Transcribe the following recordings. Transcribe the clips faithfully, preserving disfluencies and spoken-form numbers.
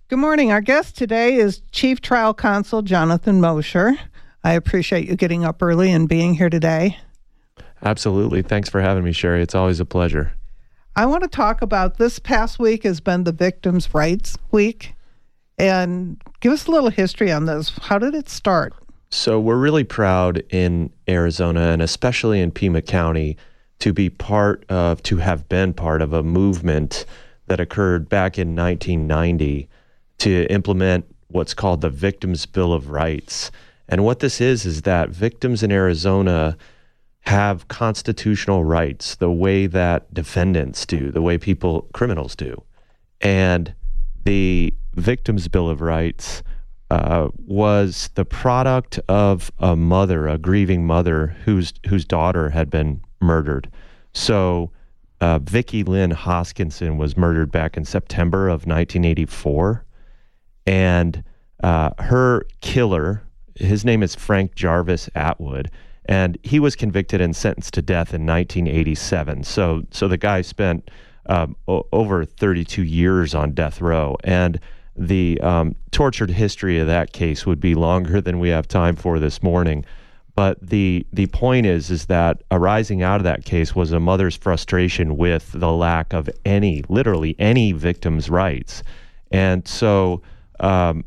Good morning. Our guest today is Chief Trial Counsel Jonathan Mosher. I appreciate you getting up early and being here today. Absolutely. Thanks for having me, Sherry. It's always a pleasure. I want to talk about this past week has been the Victims' Rights Week. And give us a little history on this. How did it start? So we're really proud in Arizona, and especially in Pima County, to be part of, to have been part of a movement that occurred back in nineteen ninety to implement what's called the Victims' Bill of Rights. And what this is, is that victims in Arizona have constitutional rights the way that defendants do, the way people, criminals do. And the Victims' Bill of Rights uh, was the product of a mother, a grieving mother whose whose daughter had been murdered. So uh, Vicki Lynn Hoskinson was murdered back in September of nineteen eighty-four. And uh, her killer, his name is Frank Jarvis Atwood, and he was convicted and sentenced to death in nineteen eighty-seven. So, so the guy spent um, o- over thirty-two years on death row, and the um, tortured history of that case would be longer than we have time for this morning. But the the point is, is that arising out of that case was a mother's frustration with the lack of any, literally any victim's rights, and so um,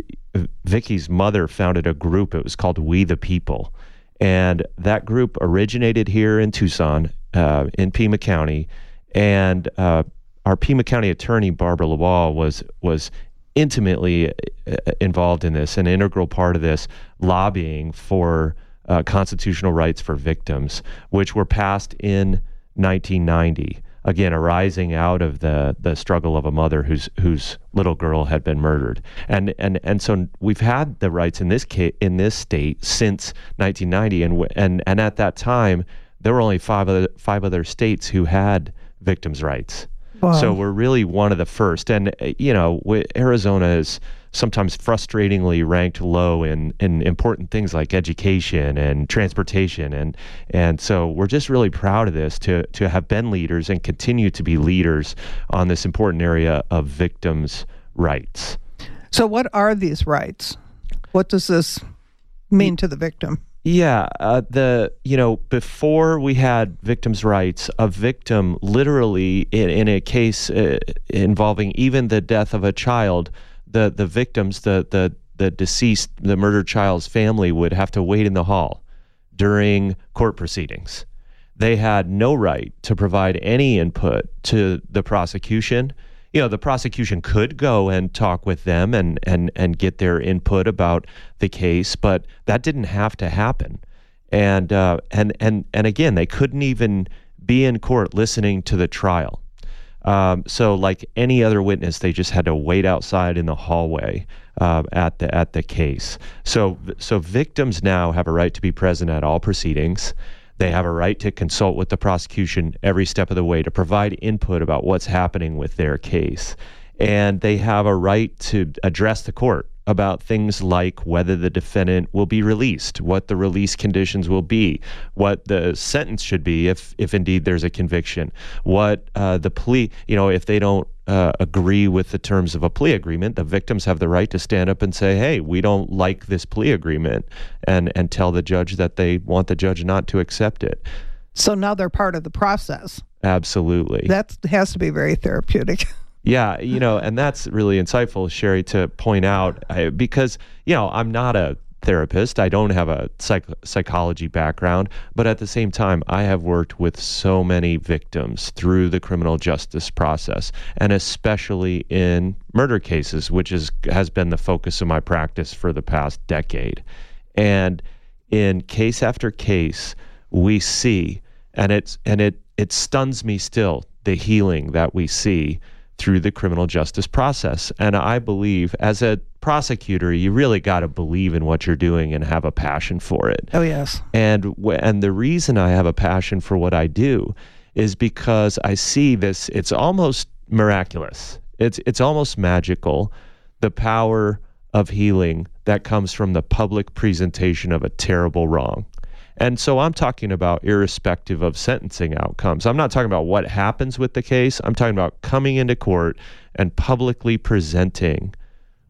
Vicki's mother founded a group. It was called We the People. And that group originated here in Tucson, uh, in Pima County, and uh, our Pima County attorney, Barbara Lawal, was was intimately involved in this, an integral part of this, lobbying for uh, constitutional rights for victims, which were passed in nineteen ninety, again, arising out of the the struggle of a mother whose whose little girl had been murdered. And and and so we've had the rights in this case, in this state since nineteen ninety, and and and at that time there were only five other five other states who had victims' rights. Wow. So we're really one of the first. And you know, Arizona is sometimes frustratingly ranked low in, in important things like education and transportation. And and so we're just really proud of this, to to have been leaders and continue to be leaders on this important area of victims' rights. So what are these rights? What does this mean to the victim? Yeah, uh, the you know, before we had victims' rights, a victim literally in, in a case uh, involving even the death of a child, the the victims, the the the deceased, the murdered child's family would have to wait in the hall during court proceedings. They had no right to provide any input to the prosecution. You know, the prosecution could go and talk with them and and and get their input about the case, but that didn't have to happen. And uh, and and and again, they couldn't even be in court listening to the trial. Um, so, like any other witness, they just had to wait outside in the hallway uh, at the at the case. So, so victims now have a right to be present at all proceedings. They have a right to consult with the prosecution every step of the way, to provide input about what's happening with their case, and they have a right to address the court about things like whether the defendant will be released, what the release conditions will be, what the sentence should be if if indeed there's a conviction, what uh, the plea, you know, if they don't uh, agree with the terms of a plea agreement, the victims have the right to stand up and say, hey, we don't like this plea agreement, and, and tell the judge that they want the judge not to accept it. So now they're part of the process. Absolutely. That has to be very therapeutic. Yeah, you know, and that's really insightful, Sherry, to point out, I, because, you know, I'm not a therapist. I don't have a psych- psychology background, but at the same time, I have worked with so many victims through the criminal justice process, and especially in murder cases, which is has been the focus of my practice for the past decade. And in case after case, we see, and it's and it it stuns me still, the healing that we see through the criminal justice process. And I believe, as a prosecutor, you really got to believe in what you're doing and have a passion for it. Oh, yes. And w- and the reason I have a passion for what I do is because I see this, it's almost miraculous. It's it's almost magical, the power of healing that comes from the public presentation of a terrible wrong. And so I'm talking about irrespective of sentencing outcomes. I'm not talking about what happens with the case. I'm talking about coming into court and publicly presenting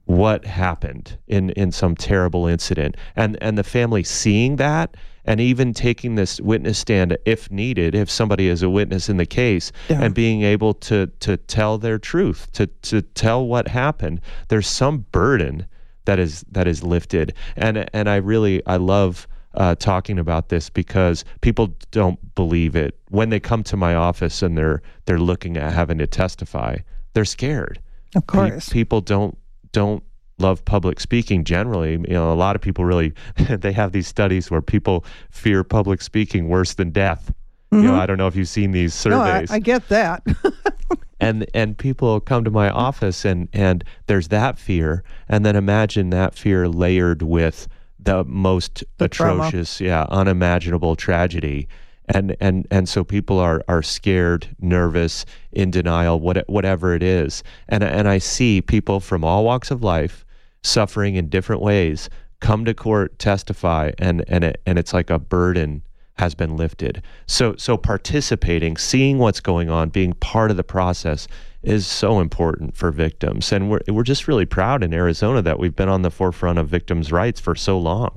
what happened in, in some terrible incident. And and the family seeing that and even taking this witness stand if needed, if somebody is a witness in the case, yeah. and being able to to tell their truth, to to tell what happened. There's some burden that is that is lifted. And and I really I love uh, talking about this because people don't believe it. When they come to my office and they're they're looking at having to testify, they're scared. Of course. Pe- people don't don't love public speaking generally. You know, a lot of people really, they have these studies where people fear public speaking worse than death. Mm-hmm. You know, I don't know if you've seen these surveys. No, I, I get that. and and people come to my office and, and there's that fear. And then imagine that fear layered with the most the atrocious, trauma. yeah, unimaginable tragedy. And and and so people are are scared, nervous, in denial, what, whatever it is. And and I see people from all walks of life suffering in different ways come to court, testify, and and it, and it's like a burden has been lifted. So so participating, seeing what's going on, being part of the process is so important for victims. And we're we're just really proud in Arizona that we've been on the forefront of victims' rights for so long.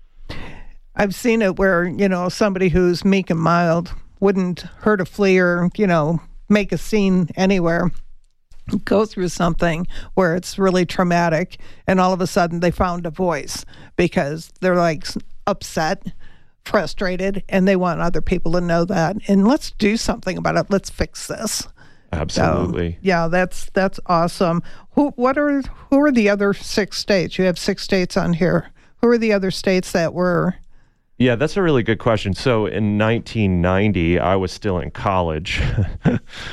I've seen it where, you know, somebody who's meek and mild wouldn't hurt a flea or, you know, make a scene anywhere, go through something where it's really traumatic, and all of a sudden they found a voice because they're like upset, frustrated, and they want other people to know that. And let's do something about it. Let's fix this. Absolutely. So, yeah, that's that's awesome. Who what are who are the other six states? You have six states on here. Who are the other states that were? Yeah, that's a really good question. So in nineteen ninety, I was still in college. uh,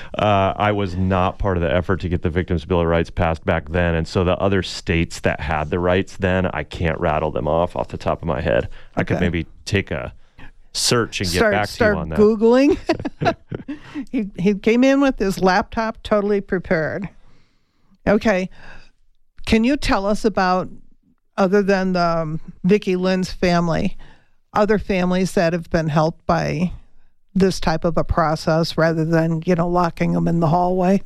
I was not part of the effort to get the Victims' Bill of Rights passed back then. And so the other states that had the rights then, I can't rattle them off off the top of my head. Okay. I could maybe take a search and get start, back start to you on that. Googling. he, he came in with his laptop totally prepared. Okay. Can you tell us about, other than the um, Vicki Lynn's family, other families that have been helped by this type of a process rather than, you know, locking them in the hallway?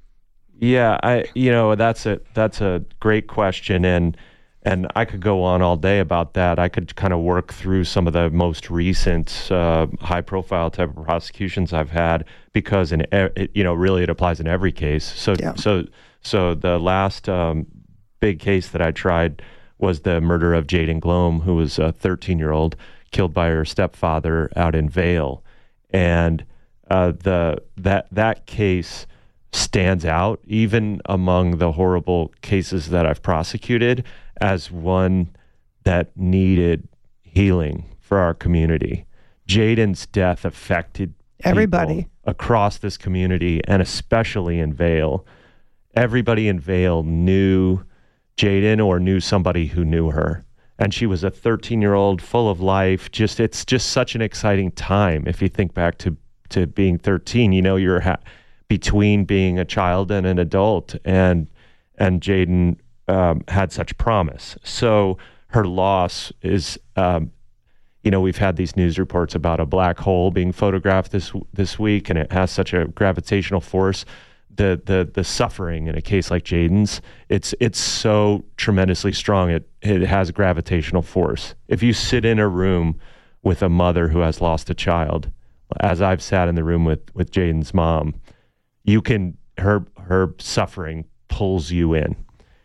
Yeah, I, you know, that's a, that's a great question. And, and I could go on all day about that. I could kind of work through some of the most recent uh, high profile type of prosecutions I've had, because in, it, you know, really it applies in every case. So, yeah. so, so the last um, big case that I tried was the murder of Jaden Glome, who was a thirteen year old killed by her stepfather out in Vail. And uh, the that that case stands out, even among the horrible cases that I've prosecuted, as one that needed healing for our community. Jaden's death affected everybody across this community, and especially in Vail. Everybody in Vail knew Jaden or knew somebody who knew her. And she was a thirteen-year-old full of life. Just it's just such an exciting time. If you think back to, to being thirteen, you know, you're ha- between being a child and an adult. And and Jaden um, had such promise. So her loss is, um, you know, we've had these news reports about a black hole being photographed this this week, and it has such a gravitational force. The the the suffering in a case like Jaden's, it's it's so tremendously strong. It it has gravitational force. If you sit in a room with a mother who has lost a child, as I've sat in the room with with Jaden's mom, you can her her suffering pulls you in.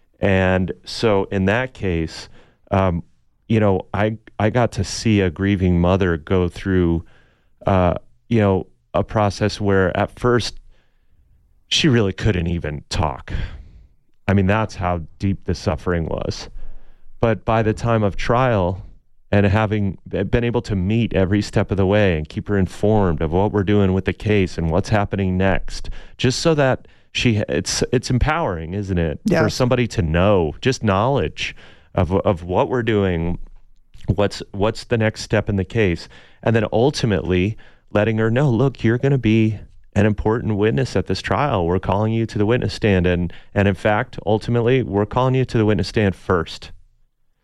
And so in that case, um, you know, I I got to see a grieving mother go through, uh, you know, a process where at first she really couldn't even talk. I mean, that's how deep the suffering was. But by the time of trial, and having been able to meet every step of the way and keep her informed of what we're doing with the case and what's happening next, just so that she, it's it's empowering, isn't it? Yes. For somebody to know, just knowledge of of what we're doing, what's what's the next step in the case, and then ultimately letting her know, look, you're going to be an important witness at this trial. We're calling you to the witness stand. And, and in fact, ultimately, we're calling you to the witness stand first.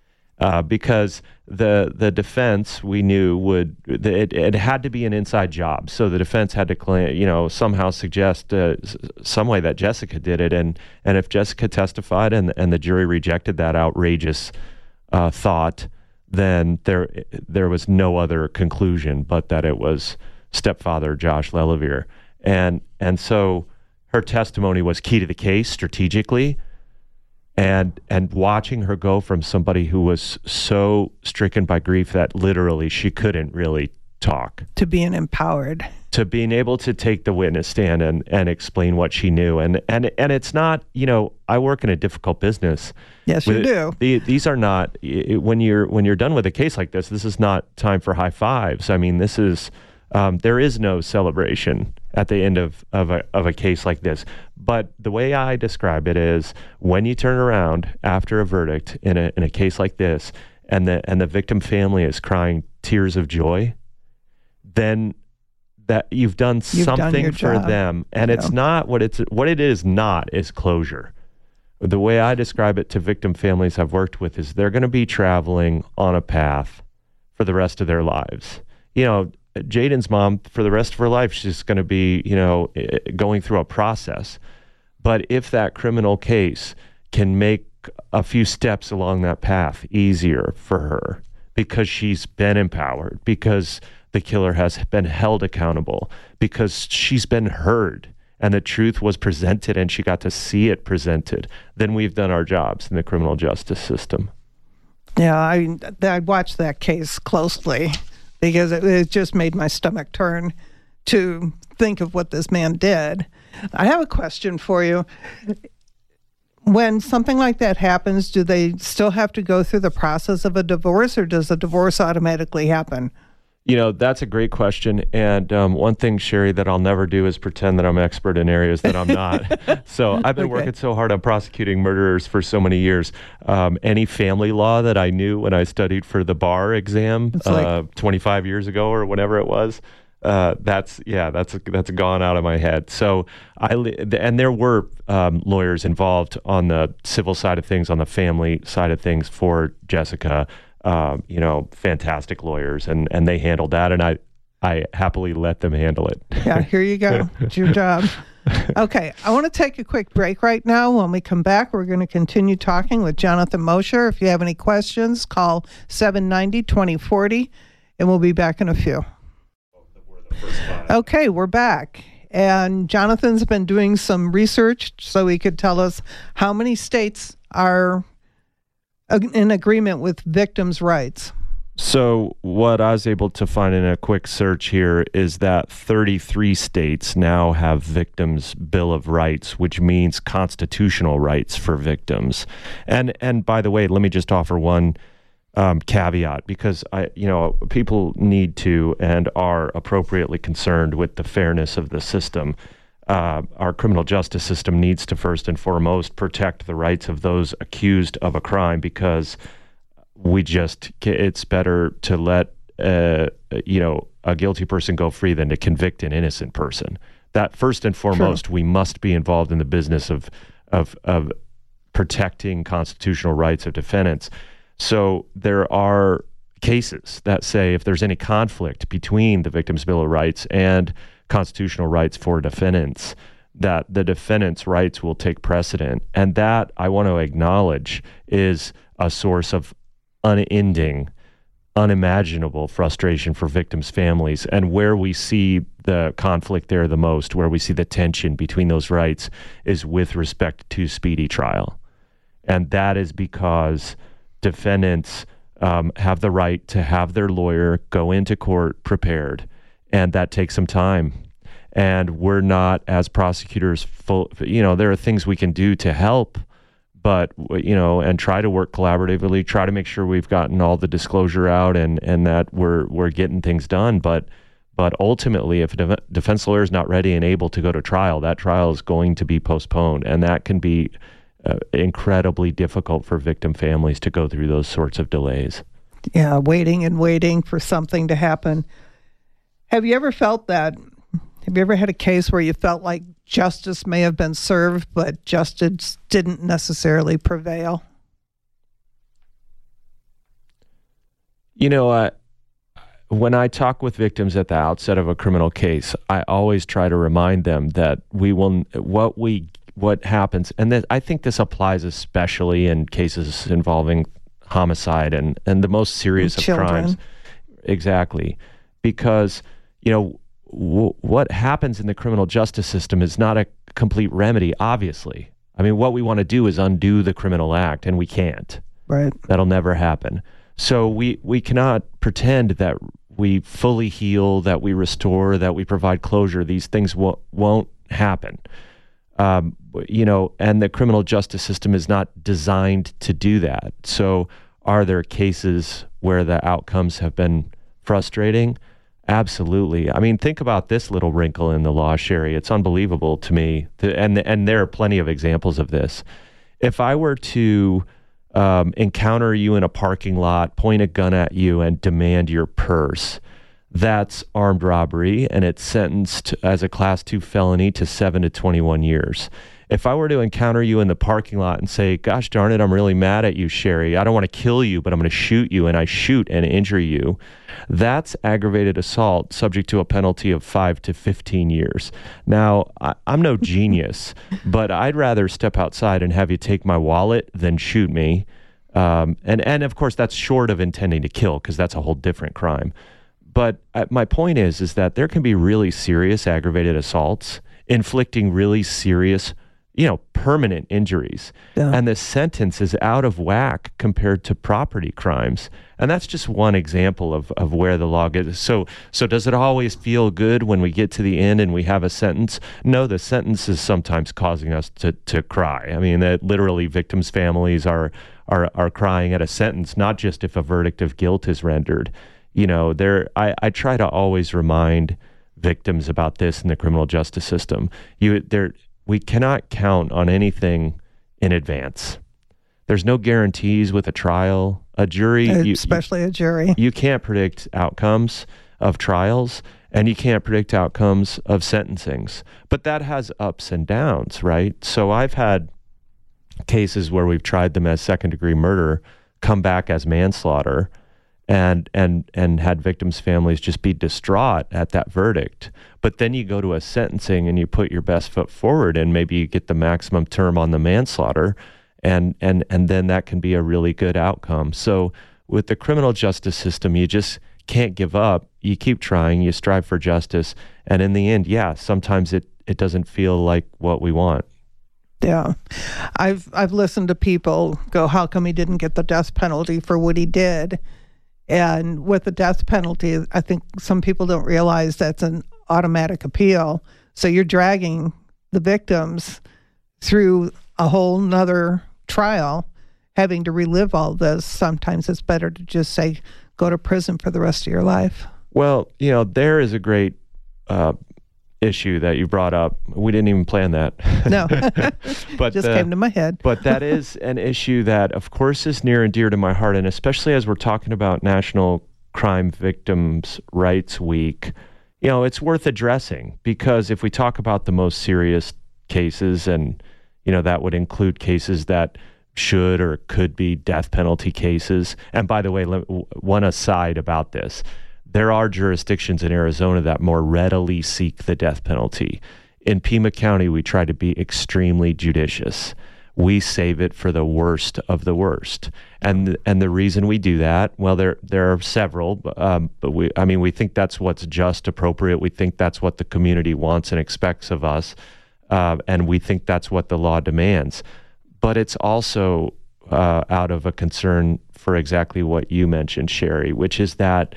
uh, because the the defense we knew would it, it had to be an inside job. So the defense had to claim, you know, somehow suggest uh, some way that Jessica did it, and and if Jessica testified and and the jury rejected that outrageous uh, thought, then there there was no other conclusion but that it was stepfather Josh Lelevere, and and so her testimony was key to the case strategically. And and watching her go from somebody who was so stricken by grief that literally she couldn't really talk, to being empowered, to being able to take the witness stand and, and explain what she knew. And and and it's not, you know, I work in a difficult business. Yes, you do. The, these are not, when you're when you're done with a case like this, this is not time for high fives. I mean, this is, um, there is no celebration at the end of, of, a, of a case like this. But the way I describe it is when you turn around after a verdict in a in a case like this and the and the victim family is crying tears of joy, then that you've done you've something done for job. them. And yeah. it's not what it's what it is not is closure. The way I describe it to victim families I've worked with is they're going to be traveling on a path for the rest of their lives. You know, Jaden's mom, for the rest of her life, she's going to be, you know, going through a process. But if that criminal case can make a few steps along that path easier for her because she's been empowered, because the killer has been held accountable, because she's been heard and the truth was presented and she got to see it presented, then we've done our jobs in the criminal justice system. Yeah, I, I watched that case closely, because it, it just made my stomach turn to think of what this man did. I have a question for you. When something like that happens, do they still have to go through the process of a divorce, or does the divorce automatically happen? You know, that's a great question. And um, one thing, Sherry, that I'll never do is pretend that I'm expert in areas that I'm not. So I've been okay. working so hard on prosecuting murderers for so many years. Um, any family law that I knew when I studied for the bar exam like, uh, twenty-five years ago or whenever it was, uh, that's, yeah, that's that's gone out of my head. So I, and there were um, lawyers involved on the civil side of things, on the family side of things for Jessica. Um, you know, fantastic lawyers, and, and they handled that, and I, I happily let them handle it. Yeah, here you go. It's your job. Okay, I want to take a quick break right now. When we come back, we're going to continue talking with Jonathan Mosher. If you have any questions, call seven nine zero, two zero four zero, and we'll be back in a few. Okay, we're back. And Jonathan's been doing some research so he could tell us how many states are in agreement with victims' rights. So what I was able to find in a quick search here is that thirty-three states now have Victims' Bill of Rights, which means constitutional rights for victims. And and by the way, let me just offer one um, caveat, because I, you know, people need to and are appropriately concerned with the fairness of the system. Uh, our criminal justice system needs to first and foremost protect the rights of those accused of a crime, because we just, it's better to let, uh, you know, a guilty person go free than to convict an innocent person. That first and foremost, True. We must be involved in the business of, of, of protecting constitutional rights of defendants. So there are cases that say if there's any conflict between the Victims' Bill of Rights and constitutional rights for defendants, that the defendant's rights will take precedent. And that, I want to acknowledge, is a source of unending, unimaginable frustration for victims' families. And where we see the conflict there the most, where we see the tension between those rights, is with respect to speedy trial. And that is because defendants um, have the right to have their lawyer go into court prepared, and that takes some time. And we're not, as prosecutors, full, you know, there are things we can do to help, but, you know, and try to work collaboratively, try to make sure we've gotten all the disclosure out and, and that we're we're getting things done. But but ultimately, if a def- defense lawyer is not ready and able to go to trial, that trial is going to be postponed. And that can be uh, incredibly difficult for victim families to go through those sorts of delays. Yeah, waiting and waiting for something to happen. Have you ever felt that? Have you ever had a case where you felt like justice may have been served, but justice didn't necessarily prevail? You know, uh, when I talk with victims at the outset of a criminal case, I always try to remind them that we will, what we, what happens, and that I think this applies especially in cases involving homicide and, and the most serious of Children. crimes. Exactly. Because, you know, w- what happens in the criminal justice system is not a complete remedy, obviously. I mean, what we want to do is undo the criminal act, and we can't. Right. That'll never happen. So we, we cannot pretend that we fully heal, that we restore, that we provide closure. These things w- won't happen. Um, you know, and the criminal justice system is not designed to do that. So are there cases where the outcomes have been frustrating? Absolutely. I mean, think about this little wrinkle in the law, Sherry. It's unbelievable to me. To, and, and there are plenty of examples of this. If I were to um, encounter you in a parking lot, point a gun at you, and demand your purse, that's armed robbery, and it's sentenced as a class two felony to seven to twenty-one years. If I were to encounter you in the parking lot and say, gosh darn it, I'm really mad at you, Sherry. I don't want to kill you, but I'm going to shoot you, and I shoot and injure you, that's aggravated assault subject to a penalty of five to fifteen years. Now, I, I'm no genius, but I'd rather step outside and have you take my wallet than shoot me. Um, and, and of course, that's short of intending to kill, because that's a whole different crime. But uh, my point is, is that there can be really serious aggravated assaults inflicting really serious, you know, permanent injuries. Yeah. And the sentence is out of whack compared to property crimes. And that's just one example of, of where the law gets. So, so does it always feel good when we get to the end and we have a sentence? No, the sentence is sometimes causing us to, to cry. I mean, that literally victims' families are, are, are crying at a sentence, not just if a verdict of guilt is rendered. You know, there. I, I try to always remind victims about this in the criminal justice system. You, there, we cannot count on anything in advance. There's no guarantees with a trial, a jury, especially you, a jury. You can't predict outcomes of trials, and you can't predict outcomes of sentencings. But that has ups and downs, right? So I've had cases where we've tried them as second-degree murder come back as manslaughter, and and and had victims' families just be distraught at that verdict. But then you go to a sentencing and you put your best foot forward, and maybe you get the maximum term on the manslaughter, and and and then that can be a really good outcome. So with the criminal justice system, you just can't give up. You keep trying, you strive for justice, and in the end, yeah, sometimes it, it doesn't feel like what we want. Yeah. I've I've listened to people go, how come he didn't get the death penalty for what he did? And with the death penalty, I think some people don't realize that's an automatic appeal. So you're dragging the victims through a whole nother trial, having to relive all this. Sometimes it's better to just say, go to prison for the rest of your life. Well, you know, there is a great uh, issue that you brought up. We didn't even plan that. No, but just uh, came to my head. But that is an issue that, of course, is near and dear to my heart, and especially as we're talking about National Crime Victims' Rights Week, you know, it's worth addressing, because if we talk about the most serious cases, and, you know, that would include cases that should or could be death penalty cases. And by the way, one aside about this, there are jurisdictions in Arizona that more readily seek the death penalty. In Pima County, we try to be extremely judicious. We save it for the worst of the worst. And and the reason we do that, well, there there are several, um, but we I mean, we think that's what's just appropriate. We think that's what the community wants and expects of us. Uh, and we think that's what the law demands. But it's also uh, out of a concern for exactly what you mentioned, Sherry, which is that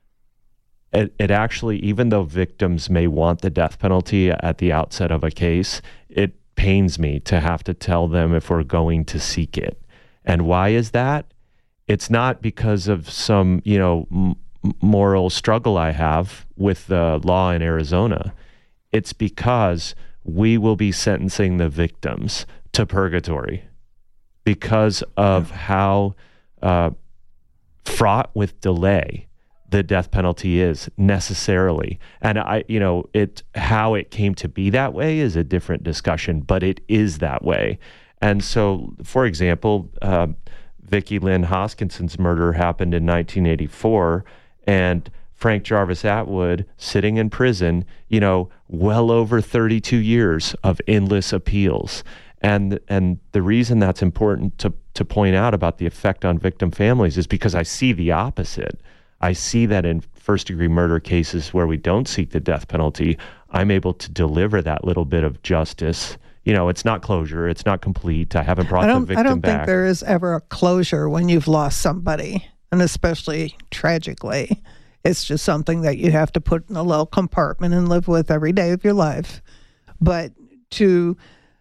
It, it actually, even though victims may want the death penalty at the outset of a case, it pains me to have to tell them if we're going to seek it. And why is that? It's not because of some, you know, m- moral struggle I have with the law in Arizona. It's because we will be sentencing the victims to purgatory because of how uh, fraught with delay the death penalty is necessarily. And I, you know, it, how it came to be that way is a different discussion, but it is that way. And so, for example, uh, Vicki Lynn Hoskinson's murder happened in nineteen eighty-four, and Frank Jarvis Atwood sitting in prison, you know, well over thirty-two years of endless appeals. And and the reason that's important to, to point out about the effect on victim families is because I see the opposite. I see that in first-degree murder cases where we don't seek the death penalty, I'm able to deliver that little bit of justice. You know, it's not closure. It's not complete. I haven't brought I don't, the victim I don't back. think there is ever a closure when you've lost somebody, and especially tragically. It's just something that you have to put in a little compartment and live with every day of your life. But to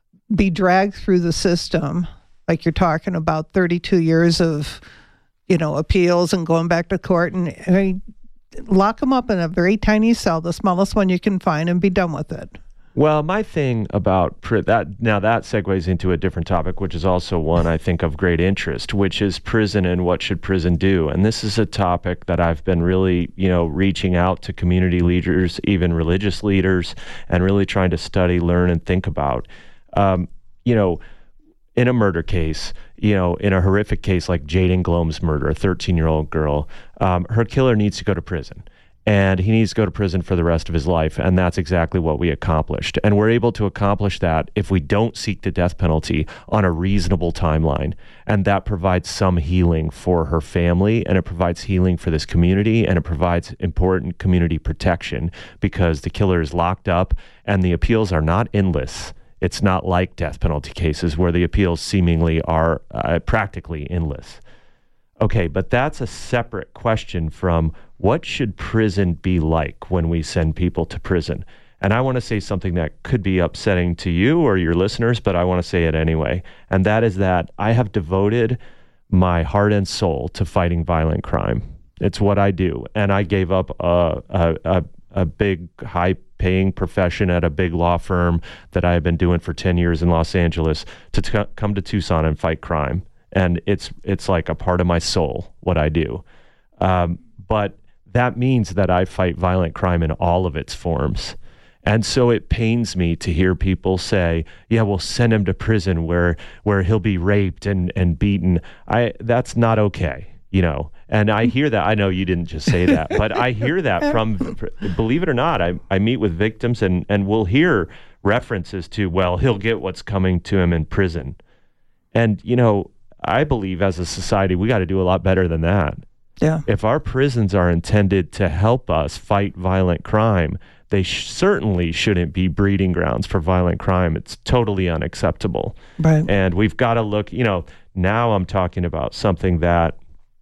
be dragged through the system, like you're talking about thirty-two years of, you know, appeals and going back to court, and I mean, lock them up in a very tiny cell, the smallest one you can find, and be done with it. Well, my thing about pr- that, now that segues into a different topic, which is also one I think of great interest, which is prison and what should prison do. And this is a topic that I've been really, you know, reaching out to community leaders, even religious leaders, and really trying to study, learn, and think about. Um, you know, in a murder case, you know, in a horrific case like Jaden Glom's murder, a thirteen-year-old girl, um, her killer needs to go to prison. And he needs to go to prison for the rest of his life. And that's exactly what we accomplished. And we're able to accomplish that if we don't seek the death penalty on a reasonable timeline. And that provides some healing for her family, and it provides healing for this community, and it provides important community protection because the killer is locked up and the appeals are not endless. It's not like death penalty cases where the appeals seemingly are uh, practically endless. Okay, but that's a separate question from what should prison be like when we send people to prison? And I want to say something that could be upsetting to you or your listeners, but I want to say it anyway. And that is that I have devoted my heart and soul to fighting violent crime. It's what I do. And I gave up a, a, a, a big, high-paying profession at a big law firm that I have been doing for ten years in Los Angeles to t- come to Tucson and fight crime. And it's it's like a part of my soul, what I do. Um, but that means that I fight violent crime in all of its forms. And so it pains me to hear people say, yeah, we'll send him to prison where where he'll be raped and, and beaten. I that's not okay, you know. And I hear that. I know you didn't just say that, but I hear that from, believe it or not, I, I meet with victims and, and we'll hear references to, well, he'll get what's coming to him in prison. And, you know, I believe as a society, we got to do a lot better than that. Yeah. If our prisons are intended to help us fight violent crime, they sh- certainly shouldn't be breeding grounds for violent crime. It's totally unacceptable. Right. And we've got to look, you know, now I'm talking about something that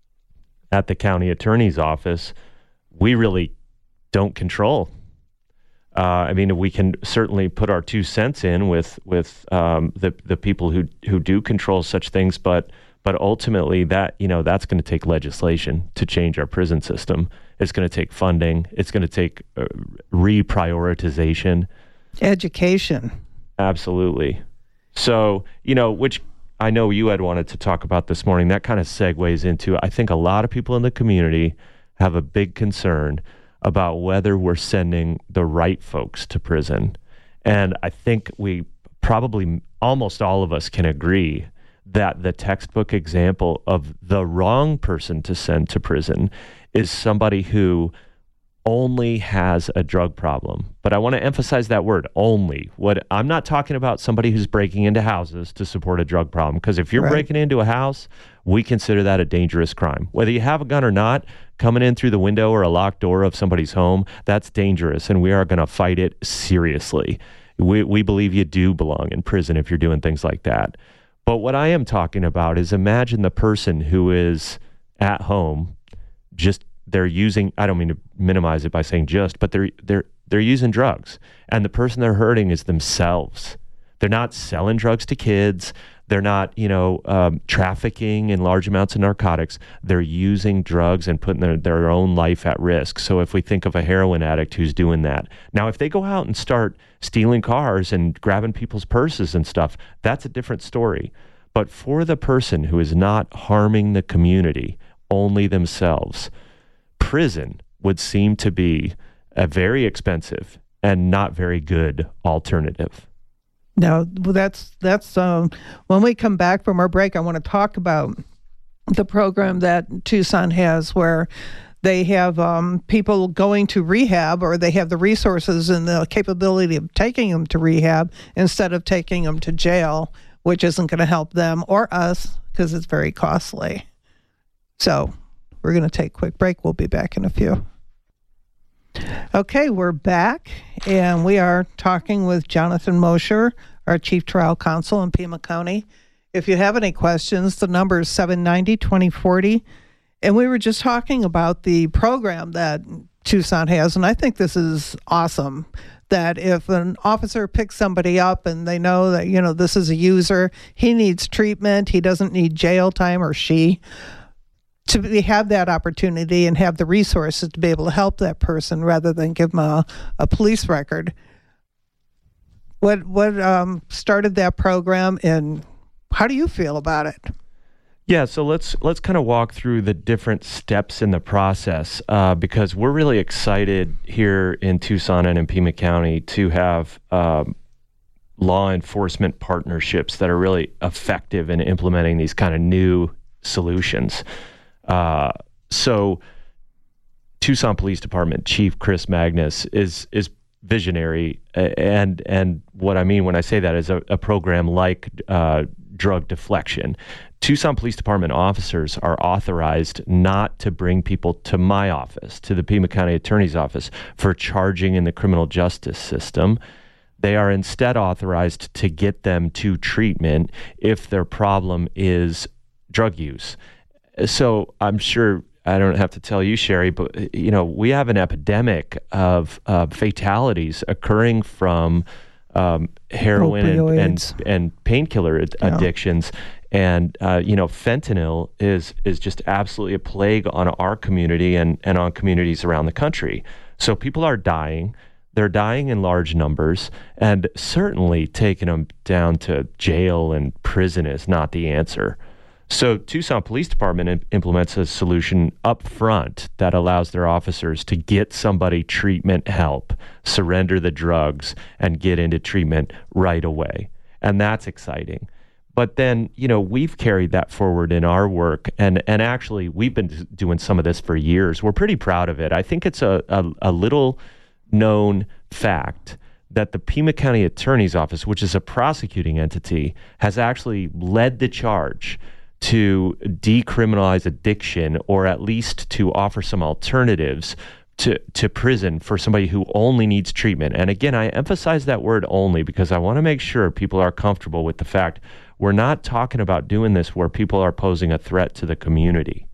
at the county attorney's office, we really don't control. Uh, I mean, we can certainly put our two cents in with with um, the the people who who do control such things, but but ultimately that you know that's going to take legislation to change our prison system. It's going to take funding. It's going to take uh, reprioritization, education. Absolutely. So you know, which I know you had wanted to talk about this morning. That kind of segues into I think a lot of people in the community have a big concern about whether we're sending the right folks to prison. And I think we probably, almost all of us can agree that the textbook example of the wrong person to send to prison is somebody who only has a drug problem. But I want to emphasize that word, only. What I'm not talking about somebody who's breaking into houses to support a drug problem, because if you're right. breaking into a house, we consider that a dangerous crime. Whether you have a gun or not, coming in through the window or a locked door of somebody's home, that's dangerous, and we are going to fight it seriously. We we believe you do belong in prison if you're doing things like that. But what I am talking about is imagine the person who is at home, just they're using, I don't mean to minimize it by saying just, but they're they're they're using drugs, and the person they're hurting is themselves. They're not selling drugs to kids. They're not, you know, um, trafficking in large amounts of narcotics. They're using drugs and putting their, their own life at risk. So if we think of a heroin addict who's doing that. Now, if they go out and start stealing cars and grabbing people's purses and stuff, that's a different story. But for the person who is not harming the community, only themselves, prison would seem to be a very expensive and not very good alternative. Now, that's, that's um, when we come back from our break, I want to talk about the program that Tucson has, where they have um, people going to rehab, or they have the resources and the capability of taking them to rehab instead of taking them to jail, which isn't going to help them or us because it's very costly. So we're going to take a quick break. We'll be back in a few. Okay, we're back, and we are talking with Jonathan Mosher, our Chief Trial Counsel in Pima County. If you have any questions, the number is seven nine zero, two zero four zero. And we were just talking about the program that Tucson has, and I think this is awesome, that if an officer picks somebody up and they know that, you know, this is a user, he needs treatment, he doesn't need jail time, or she, to be, have that opportunity and have the resources to be able to help that person rather than give them a, a police record. What, what um, started that program, and how do you feel about it? Yeah, so let's let's kind of walk through the different steps in the process, uh, because we're really excited here in Tucson and in Pima County to have um, law enforcement partnerships that are really effective in implementing these kind of new solutions. Uh, so Tucson Police Department Chief Chris Magnus is is visionary, and and what I mean when I say that is a, a program like uh, drug deflection. Tucson Police Department officers are authorized not to bring people to my office, to the Pima County Attorney's Office, for charging in the criminal justice system. They are instead authorized to get them to treatment if their problem is drug use. So I'm sure I don't have to tell you, Sherry, but you know, we have an epidemic of uh, fatalities occurring from um, heroin and, and and painkiller ad- yeah. addictions. And, uh, you know, fentanyl is is just absolutely a plague on our community and, and on communities around the country. So people are dying. They're dying in large numbers. And certainly taking them down to jail and prison is not the answer. So Tucson Police Department in- implements a solution up front that allows their officers to get somebody treatment help, surrender the drugs, and get into treatment right away. And that's exciting. But then, you know, we've carried that forward in our work, and, and actually we've been doing some of this for years. We're pretty proud of it. I think it's a, a, a little known fact that the Pima County Attorney's Office, which is a prosecuting entity, has actually led the charge to decriminalize addiction, or at least to offer some alternatives to, to prison for somebody who only needs treatment. And again, I emphasize that word only because I want to make sure people are comfortable with the fact we're not talking about doing this where people are posing a threat to the community.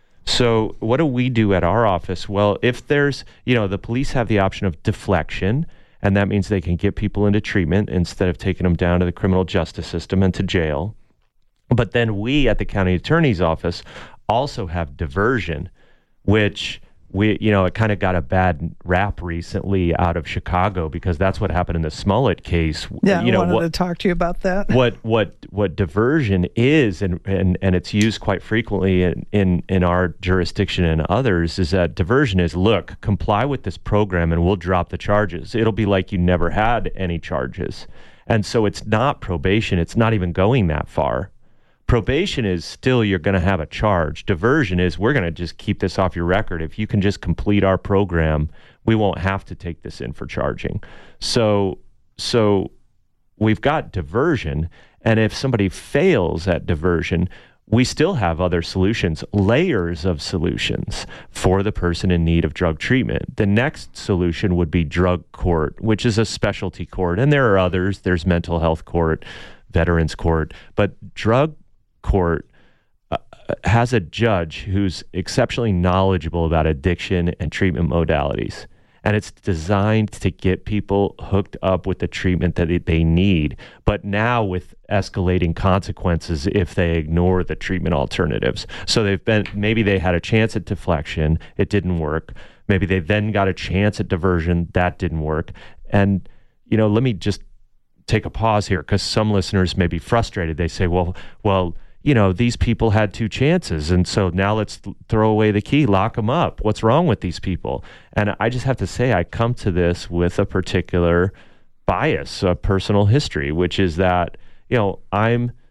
So what do we do at our office? Well, if there's, you know, the police have the option of deflection, and that means they can get people into treatment instead of taking them down to the criminal justice system and to jail. But then we at the county attorney's office also have diversion, which we, you know, it kind of got a bad rap recently out of Chicago because that's what happened in the Smollett case. Yeah, you know, I wanted what, to talk to you about that. What what what diversion is, and and, and it's used quite frequently in, in, in our jurisdiction and others, is that diversion is, look, comply with this program and we'll drop the charges. It'll be like you never had any charges. And so it's not probation. It's not even going that far. Probation is still you're going to have a charge. Diversion is we're going to just keep this off your record. If you can just complete our program, we won't have to take this in for charging. So so we've got diversion, and if somebody fails at diversion, we still have other solutions, layers of solutions for the person in need of drug treatment. The next solution would be drug court, which is a specialty court, and there are others. There's mental health court, veterans court, but drug court uh, has a judge who's exceptionally knowledgeable about addiction and treatment modalities. And it's designed to get people hooked up with the treatment that they need, but now with escalating consequences if they ignore the treatment alternatives. So they've been, maybe they had a chance at deflection, it didn't work. Maybe they then got a chance at diversion, that didn't work. And, you know, let me just take a pause here, because some listeners may be frustrated. They say, well, well, you know, these people had two chances, and so now let's throw away the key, lock them up. What's wrong with these people? And I just have to say, I come to this with a particular bias, a personal history, which is that, you know, I'm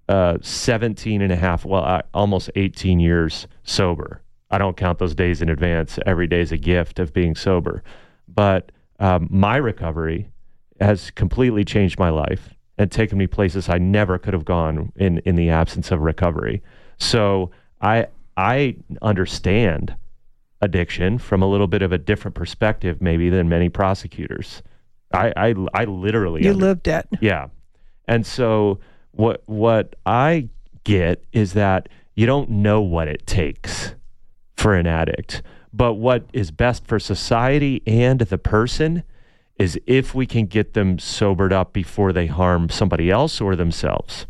uh, seventeen and a half, well, I, almost eighteen years sober. I don't count those days in advance. Every day is a gift of being sober. But um, my recovery has completely changed my life and taken me places I never could have gone in, in the absence of recovery. So I I understand addiction from a little bit of a different perspective maybe than many prosecutors. I I, I literally you under, lived it. Yeah. And so what what I get is that you don't know what it takes for an addict, but what is best for society and the person is if we can get them sobered up before they harm somebody else or themselves.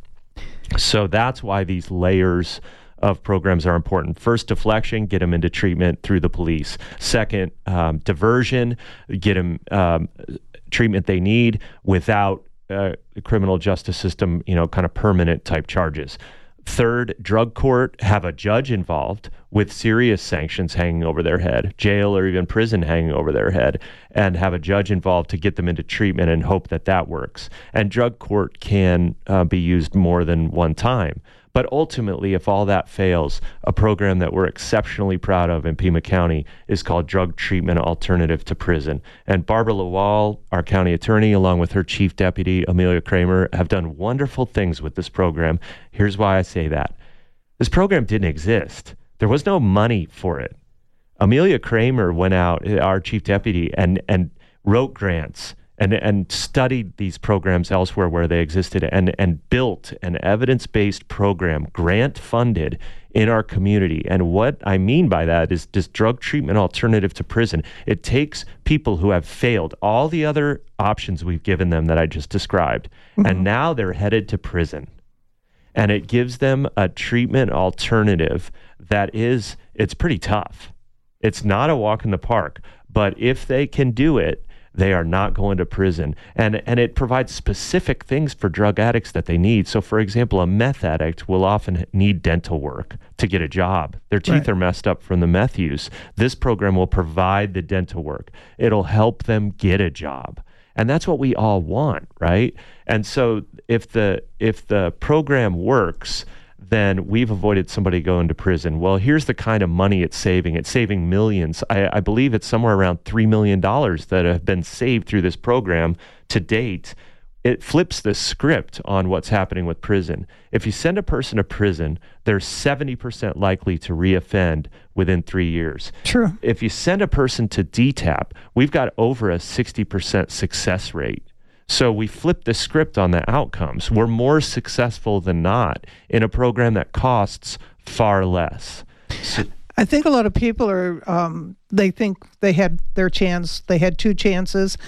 So that's why these layers of programs are important. First, deflection, get them into treatment through the police. Second, um, diversion, get them um, treatment they need without uh, the criminal justice system, you know, kind of permanent type charges. Third, drug court, have a judge involved with serious sanctions hanging over their head, jail or even prison hanging over their head, and have a judge involved to get them into treatment and hope that that works. And drug court can uh, be used more than one time. But ultimately, if all that fails, a program that we're exceptionally proud of in Pima County is called Drug Treatment Alternative to Prison. And Barbara Lawal, our county attorney, along with her chief deputy, Amelia Kramer, have done wonderful things with this program. Here's why I say that. This program didn't exist. There was no money for it. Amelia Kramer went out, our chief deputy, and, and wrote grants and and studied these programs elsewhere where they existed and, and built an evidence-based program, grant-funded, in our community. And what I mean by that is this drug treatment alternative to prison. It takes people who have failed all the other options we've given them that I just described, mm-hmm. and now they're headed to prison. And it gives them a treatment alternative that is, it's pretty tough. It's not a walk in the park, but if they can do it, they are not going to prison. And and it provides specific things for drug addicts that they need. So, for example, a meth addict will often need dental work to get a job. Their teeth right. are messed up from the meth use. This program will provide the dental work. It'll help them get a job. And that's what we all want, right? And so if the if the program works, then we've avoided somebody going to prison. Well, here's the kind of money it's saving. It's saving millions. I, I believe it's somewhere around three million dollars that have been saved through this program to date. It flips the script on what's happening with prison. If you send a person to prison, they're seventy percent likely to reoffend within three years. True. If you send a person to D TAP, we've got over a sixty percent success rate. So we flip the script on the outcomes. We're more successful than not in a program that costs far less. So, I think a lot of people are, um, they think they had their chance, they had two chances.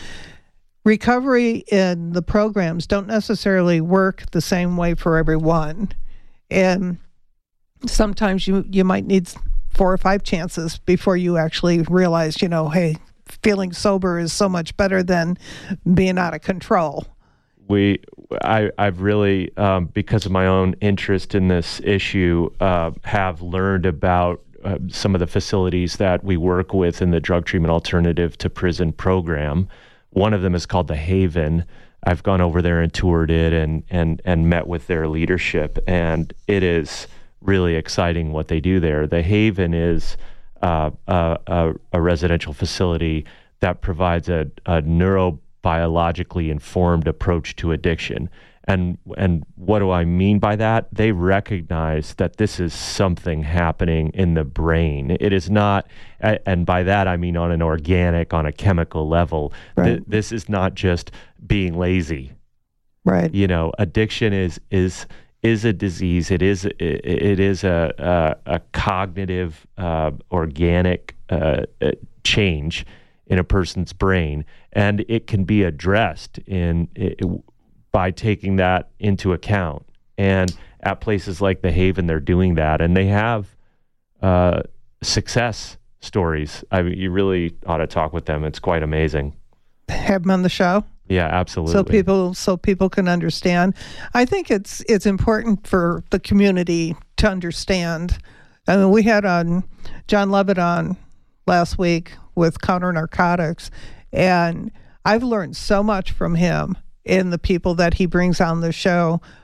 Recovery in the programs don't necessarily work the same way for everyone. And sometimes you, you might need four or five chances before you actually realize, you know, hey, feeling sober is so much better than being out of control. We, I, I've really, um, because of my own interest in this issue, uh, have learned about uh, some of the facilities that we work with in the drug treatment alternative to prison program. One of them is called The Haven. I've gone over there and toured it and and and met with their leadership, and it is really exciting what they do there. The Haven is Uh, a, a, a residential facility that provides a, a neurobiologically informed approach to addiction. And and what do I mean by that? They recognize that this is something happening in the brain. It is not, and by that I mean on an organic, on a chemical level. Right. Th- this is not just being lazy. Right. You know, addiction is is is a disease. It is it, it is a a, a cognitive, uh, organic uh, change in a person's brain, and it can be addressed in it, by taking that into account. And at places like The Haven, they're doing that, and they have uh, success stories. I mean, you really ought to talk with them. It's quite amazing. Have them on the show. Yeah, absolutely. So people, so people can understand. I think it's it's important for the community to understand. I mean, we had on John Levitt on last week with Counter Narcotics, and I've learned so much from him in the people that he brings on the show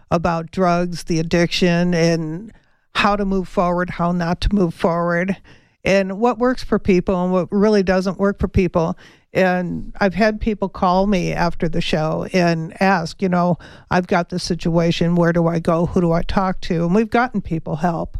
about drugs, the addiction, and how to move forward, how not to move forward, and what works for people and what really doesn't work for people. And I've had people call me after the show and ask, you know, I've got this situation. Where do I go? Who do I talk to? And we've gotten people help.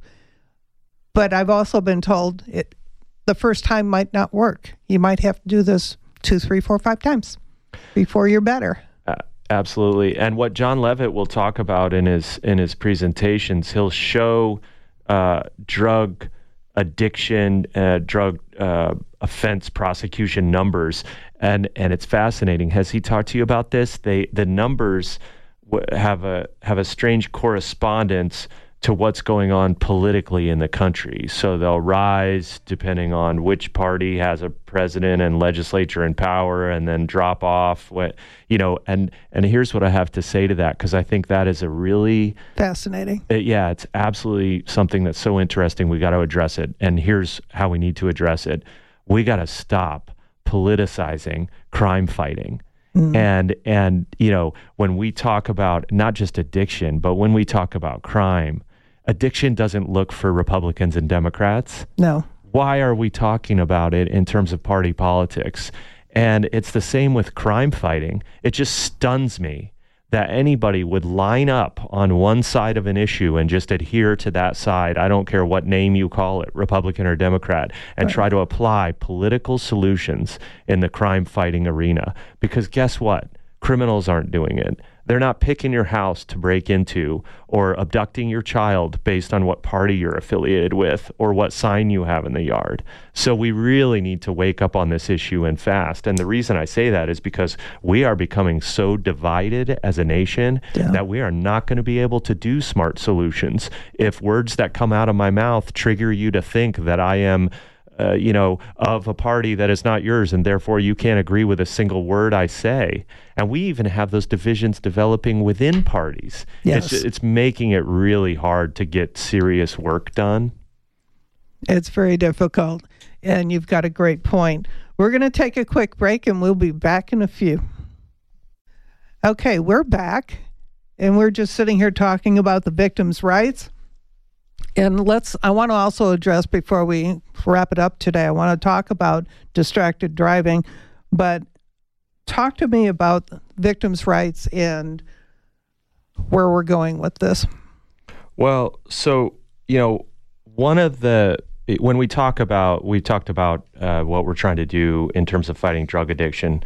But I've also been told it the first time might not work. You might have to do this two, three, four, five times before you're better. Uh, absolutely. And what John Levitt will talk about in his in his presentations, he'll show uh, drug addiction, uh, drug uh, offense prosecution numbers, and and it's fascinating. Has he talked to you about this? They the numbers w- have a have a strange correspondence to what's going on politically in the country. So they'll rise depending on which party has a president and legislature in power, and then drop off. What you know, and and here's what I have to say to that, because I think that is a really fascinating. Uh, yeah, it's absolutely something that's so interesting. We got to address it, and here's how we need to address it. We got to stop politicizing crime fighting. Mm. And, and, you know, when we talk about not just addiction, but when we talk about crime, addiction doesn't look for Republicans and Democrats. No. Why are we talking about it in terms of party politics? And it's the same with crime fighting. It just stuns me that anybody would line up on one side of an issue and just adhere to that side. I don't care what name you call it, Republican or Democrat, and right. try to apply political solutions in the crime fighting arena. Because guess what? Criminals aren't doing it. They're not picking your house to break into or abducting your child based on what party you're affiliated with or what sign you have in the yard. So we really need to wake up on this issue and fast. And the reason I say that is because we are becoming so divided as a nation yeah. that we are not going to be able to do smart solutions. If words that come out of my mouth trigger you to think that I am Uh, you know, of a party that is not yours, and therefore you can't agree with a single word I say. And we even have those divisions developing within parties. Yes. It's, it's making it really hard to get serious work done. It's very difficult, and you've got a great point. We're going to take a quick break, and we'll be back in a few. Okay, we're back, and we're just sitting here talking about the victims' rights. And let's, I want to also address, before we wrap it up today, I want to talk about distracted driving, but talk to me about victims' rights and where we're going with this. Well, so, you know, one of the, when we talk about, we talked about uh, what we're trying to do in terms of fighting drug addiction.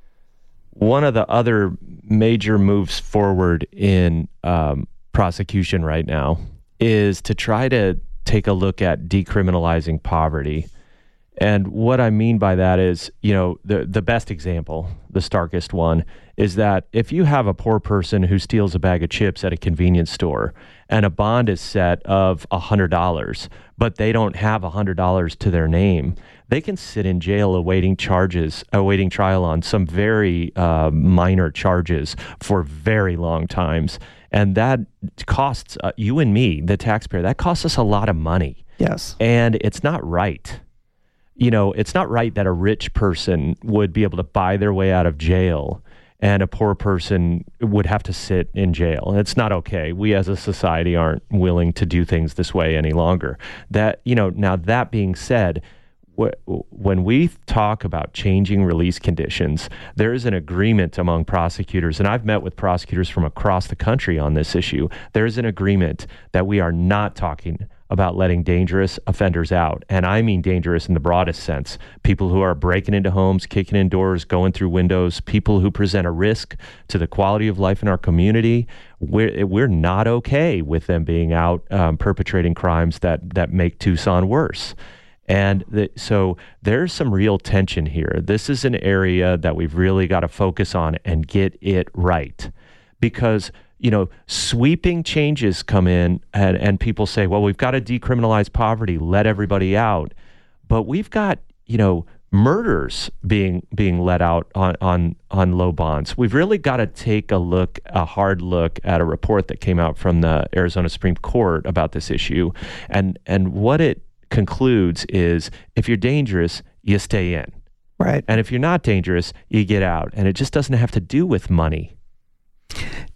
One of the other major moves forward in um, prosecution right now is to try to take a look at decriminalizing poverty. And what I mean by that is, you know, the the best example, the starkest one, is that if you have a poor person who steals a bag of chips at a convenience store and a bond is set of one hundred dollars, but they don't have one hundred dollars to their name, they can sit in jail awaiting charges, awaiting trial on some very uh, minor charges for very long times. And that costs uh, you and me, the taxpayer, that costs us a lot of money. Yes. And it's not right. You know, it's not right that a rich person would be able to buy their way out of jail and a poor person would have to sit in jail. It's not okay. We as a society aren't willing to do things this way any longer. That, you know, now that being said, when we talk about changing release conditions, there is an agreement among prosecutors, and I've met with prosecutors from across the country on this issue. There is an agreement that we are not talking about letting dangerous offenders out. And I mean dangerous in the broadest sense. People who are breaking into homes, kicking in doors, going through windows, people who present a risk to the quality of life in our community. We're, we're not okay with them being out um, perpetrating crimes that, that make Tucson worse. And the, so there's some real tension here. This is an area that we've really got to focus on and get it right. Because, you know, sweeping changes come in and, and people say, well, we've got to decriminalize poverty, let everybody out. But we've got, you know, murders being being let out on, on, on low bonds. We've really got to take a look, a hard look at a report that came out from the Arizona Supreme Court about this issue. And and what it concludes is, if you're dangerous, you stay in. Right. And if you're not dangerous, you get out. And it just doesn't have to do with money.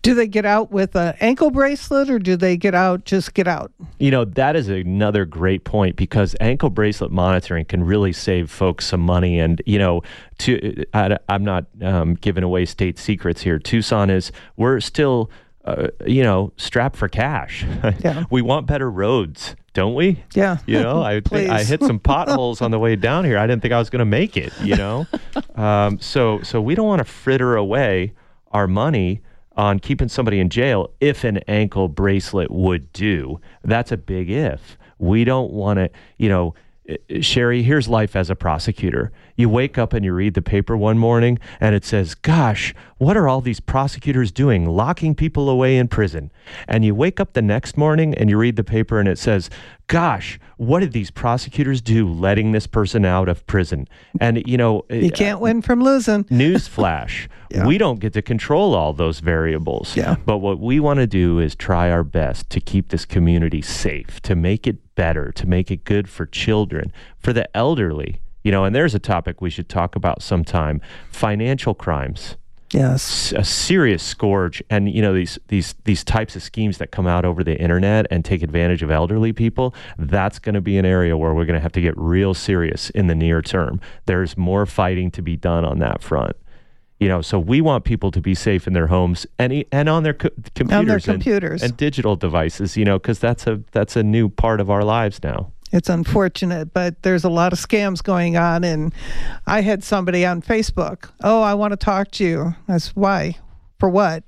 Do they get out with an ankle bracelet, or do they get out, just get out? You know, that is another great point, because ankle bracelet monitoring can really save folks some money. And, you know, to, I, I'm not um, giving away state secrets here. Tucson is, we're still, uh, you know, strapped for cash. Yeah. We want better roads, don't we? Yeah. You know, I think I hit some potholes on the way down here. I didn't think I was going to make it, you know? um, so, so we don't want to fritter away our money on keeping somebody in jail if an ankle bracelet would do. That's a big if. We don't want to, you know, Sherry, here's life as a prosecutor. You wake up and you read the paper one morning and it says, gosh, what are all these prosecutors doing? Locking people away in prison. And you wake up the next morning and you read the paper and it says, gosh, what did these prosecutors do letting this person out of prison? And, you know, you can't uh, win from losing. Newsflash. Yeah. We don't get to control all those variables. Yeah. But what we want to do is try our best to keep this community safe, to make it better, to make it good for children, for the elderly. You know, and there's a topic we should talk about sometime: financial crimes. Yes. A serious scourge. And, you know, these these these types of schemes that come out over the internet and take advantage of elderly people, that's going to be an area where we're going to have to get real serious in the near term. There's more fighting to be done on that front. You know, so we want people to be safe in their homes and and on their co- computers, on their computers. And, and digital devices, you know, because that's a that's a new part of our lives now. It's unfortunate, but there's a lot of scams going on. And I had somebody on Facebook, oh, I want to talk to you. I said, why? For what?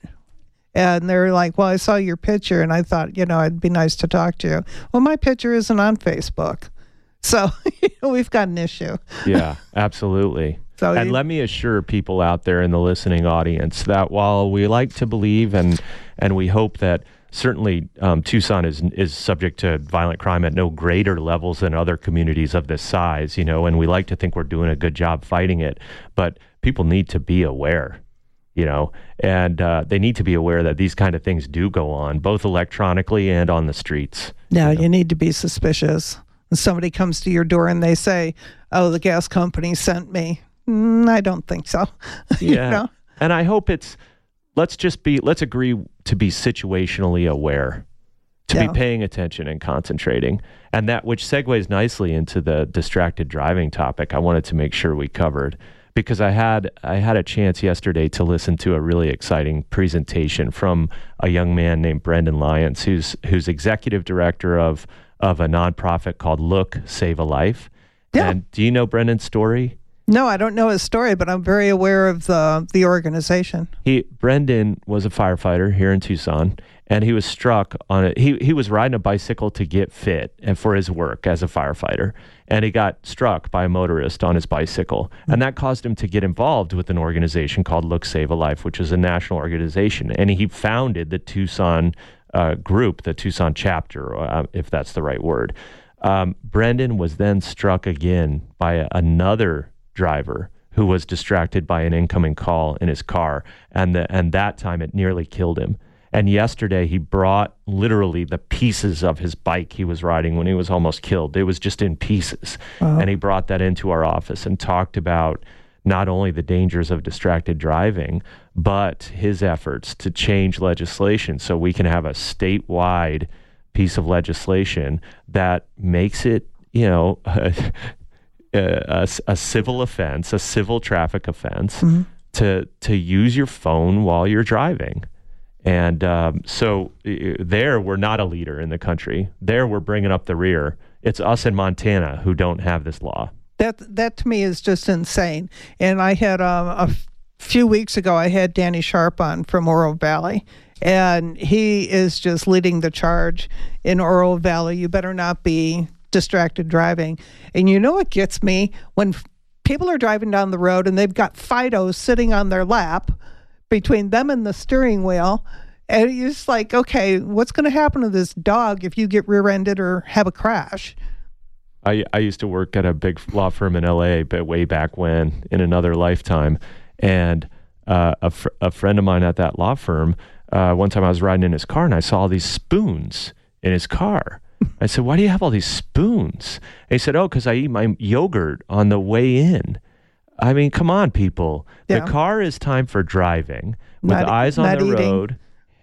And they're like, well, I saw your picture and I thought, you know, it'd be nice to talk to you. Well, my picture isn't on Facebook. So you know, we've got an issue. Yeah, absolutely. So and you, let me assure people out there in the listening audience that while we like to believe and and we hope that certainly um, Tucson is is subject to violent crime at no greater levels than other communities of this size, you know, and we like to think we're doing a good job fighting it, but people need to be aware, you know, and uh, they need to be aware that these kind of things do go on, both electronically and on the streets. Yeah, you know? You need to be suspicious. When somebody comes to your door and they say, oh, the gas company sent me. Mm, I don't think so. Yeah. You know? And I hope it's, let's just be, let's agree to be situationally aware, to Yeah. be paying attention and concentrating. And that, which segues nicely into the distracted driving topic I wanted to make sure we covered, because I had, I had a chance yesterday to listen to a really exciting presentation from a young man named Brendan Lyons, who's, who's executive director of, of a nonprofit called Look, Save a Life. Yeah. And do you know Brendan's story? No, I don't know his story, but I'm very aware of the the organization. He Brendan was a firefighter here in Tucson, and he was struck on it. He he was riding a bicycle to get fit and for his work as a firefighter, and he got struck by a motorist on his bicycle, and that caused him to get involved with an organization called Look Save a Life, which is a national organization, and he founded the Tucson uh, group, the Tucson chapter, uh, if that's the right word. Um, Brendan was then struck again by a, another driver who was distracted by an incoming call in his car, and the, and that time it nearly killed him. And yesterday he brought literally the pieces of his bike he was riding when he was almost killed. It was just in pieces. Wow. And he brought that into our office and talked about not only the dangers of distracted driving, but his efforts to change legislation so we can have a statewide piece of legislation that makes it, you know, A, a civil offense, a civil traffic offense, mm-hmm. to to use your phone while you're driving. And um, so uh, there, we're not a leader in the country. There, we're bringing up the rear. It's us in Montana who don't have this law. That that to me is just insane. And I had um, a f- few weeks ago, I had Danny Sharp on from Oro Valley, and he is just leading the charge in Oro Valley. You better not be distracted driving. And you know what gets me? When f- people are driving down the road and they've got Fido sitting on their lap between them and the steering wheel, and you're just like, okay, what's going to happen to this dog if you get rear-ended or have a crash? I, I used to work at a big law firm in L A, but way back when, in another lifetime. And uh, a, fr- a friend of mine at that law firm, uh, one time I was riding in his car and I saw all these spoons in his car. I said, why do you have all these spoons? And he said, oh, because I eat my yogurt on the way in. I mean, come on, people. Yeah. The car is time for driving with Not- eyes on not the eating. road.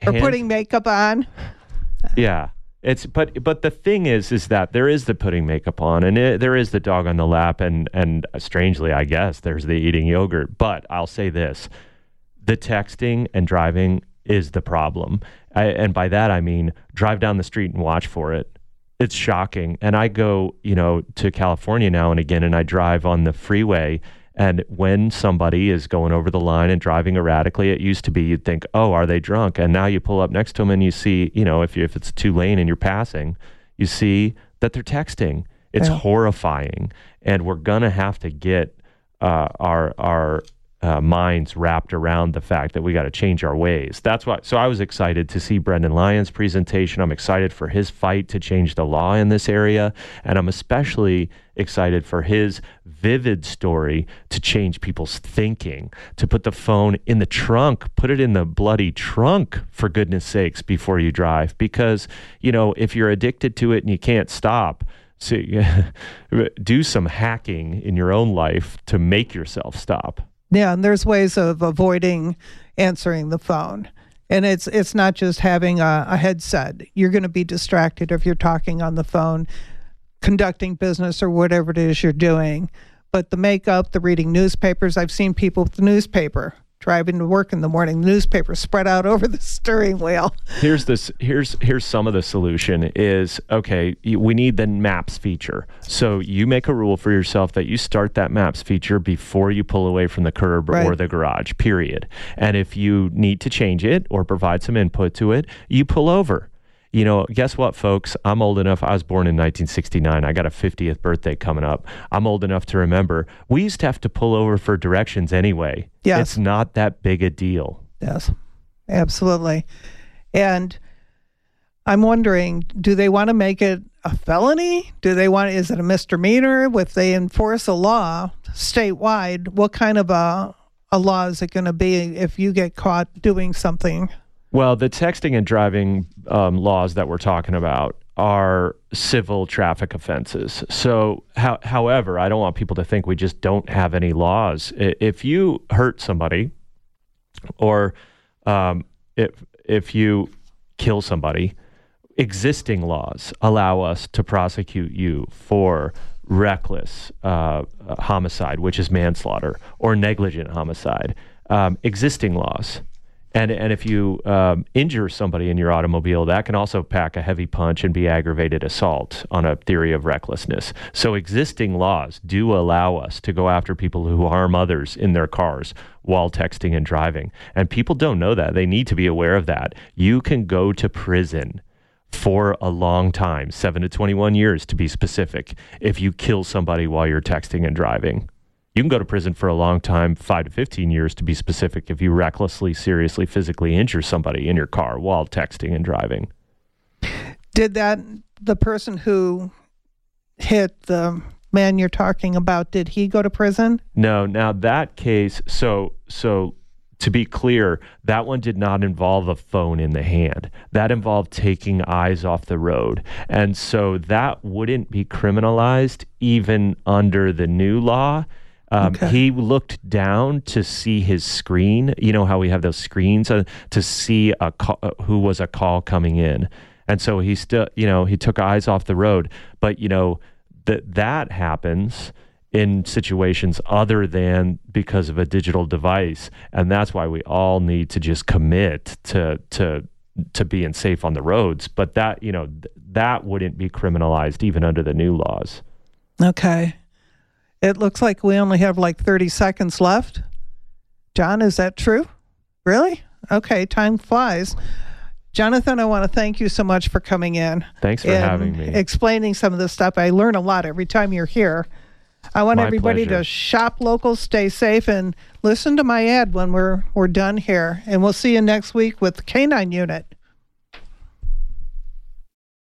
Or hands- putting makeup on. Yeah. It's but but the thing is is that there is the putting makeup on, and it, there is the dog on the lap, and and strangely, I guess there's the eating yogurt. But I'll say this: the texting and driving is the problem, I, and by that I mean drive down the street and watch for it. It's shocking. And I go, you know, to California now and again, and I drive on the freeway. And when somebody is going over the line and driving erratically, it used to be you'd think, oh, are they drunk? And now you pull up next to them and you see, you know, if you, if it's two lane and you're passing, you see that they're texting. It's Yeah. horrifying. And we're going to have to get uh, our our uh, minds wrapped around the fact that we got to change our ways. That's why. So I was excited to see Brendan Lyons' presentation. I'm excited for his fight to change the law in this area. And I'm especially excited for his vivid story to change people's thinking, to put the phone in the trunk, put it in the bloody trunk, for goodness sakes, before you drive. Because, you know, if you're addicted to it and you can't stop, so do some hacking in your own life to make yourself stop. Yeah, and there's ways of avoiding answering the phone. And it's it's not just having a, a headset. You're going to be distracted if you're talking on the phone, conducting business or whatever it is you're doing. But the makeup, the reading newspapers, I've seen people with the newspaper driving to work in the morning, the newspaper spread out over the steering wheel. Here's this. Here's here's some of the solution is, okay, you- we need the maps feature. So you make a rule for yourself that you start that maps feature before you pull away from the curb or Right. the garage, period. And if you need to change it or provide some input to it, you pull over. You know, guess what, folks? I'm old enough. I was born in nineteen sixty-nine. I got a fiftieth birthday coming up. I'm old enough to remember we used to have to pull over for directions anyway. Yes. It's not that big a deal. Yes, absolutely. And I'm wondering, do they want to make it a felony? Do they want, is it a misdemeanor? If they enforce a law statewide, what kind of a, a law is it going to be if you get caught doing something? Well, the texting and driving um, laws that we're talking about are civil traffic offenses. So, how, however, I don't want people to think we just don't have any laws. I- If you hurt somebody, or um, if if you kill somebody, existing laws allow us to prosecute you for reckless uh, homicide, which is manslaughter, or negligent homicide. Um, existing laws. And and if you um, injure somebody in your automobile, that can also pack a heavy punch and be aggravated assault on a theory of recklessness. So existing laws do allow us to go after people who harm others in their cars while texting and driving. And people don't know that. They need to be aware of that. You can go to prison for a long time, seven to twenty-one years to be specific, if you kill somebody while you're texting and driving. You can go to prison for a long time, five to fifteen years to be specific, if you recklessly, seriously, physically injure somebody in your car while texting and driving. Did that, the person who hit the man you're talking about, did he go to prison? No, now that case, so so to be clear, that one did not involve a phone in the hand. That involved taking eyes off the road. And so that wouldn't be criminalized even under the new law. Um, Okay. He looked down to see his screen. You know how we have those screens uh, to see a call, uh, who was a call coming in, and so he still, you know, he took eyes off the road. But you know that that happens in situations other than because of a digital device, and that's why we all need to just commit to to to being safe on the roads. But that, you know, th- that wouldn't be criminalized even under the new laws. Okay. It looks like we only have like thirty seconds left. John, is that true? Really? Okay, time flies. Jonathan, I want to thank you so much for coming in. Thanks for and having me. explaining some of this stuff. I learn a lot every time you're here. I want My everybody pleasure. to shop local, stay safe, and listen to my ad when we're we're done here. And we'll see you next week with the K nine Unit.